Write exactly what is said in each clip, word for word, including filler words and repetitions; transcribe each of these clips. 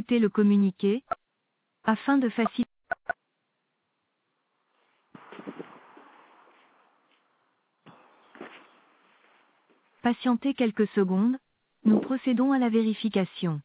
écouter le communiqué afin de faciliter. Patientez quelques secondes, nous procédons à la vérification.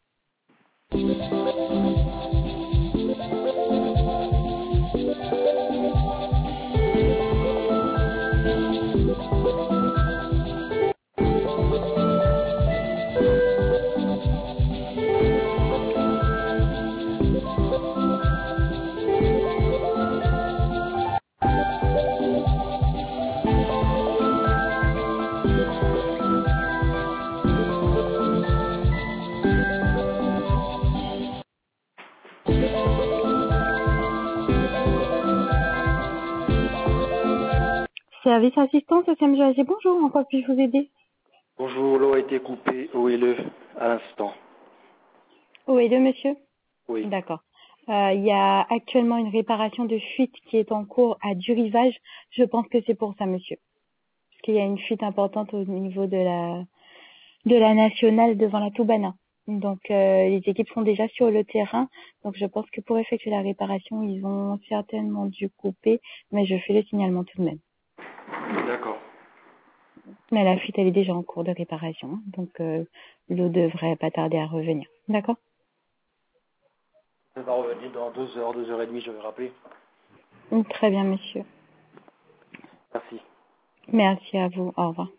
Service assistance au C M G A G, bonjour, en quoi puis-je vous aider? Bonjour, l'eau a été coupée, où est le à l'instant? Où est le monsieur? Oui. D'accord. Euh, Il y a actuellement une réparation de fuite qui est en cours à du rivage. Je pense que c'est pour ça, monsieur. Parce qu'il y a une fuite importante au niveau de la de la nationale devant la Toubana. Donc euh, les équipes sont déjà sur le terrain. Donc je pense que pour effectuer la réparation, ils ont certainement dû couper, mais je fais le signalement tout de même. D'accord. Mais la fuite, elle est déjà en cours de réparation, hein. Donc euh, l'eau devrait pas tarder à revenir. D'accord? Ça va revenir dans deux heures, deux heures et demie, je vais rappeler. Très bien, monsieur. Merci. Merci à vous. Au revoir.